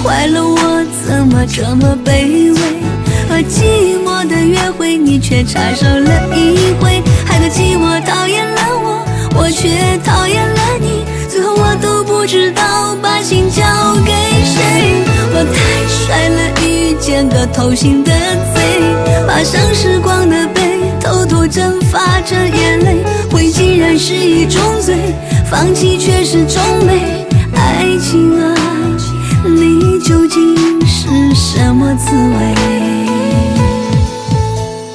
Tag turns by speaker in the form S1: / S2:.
S1: 坏了我怎么这么卑微？和寂寞的约会，你却插手了一回，害得寂寞讨厌了我，我却讨厌了你，最后我都不知道把心交给谁。我太帅了，遇见个偷心的贼，爬上时光的背，偷偷蒸发着眼泪，灰竟然是一种罪，放弃却是种美。爱情啊，你究竟是什么滋味？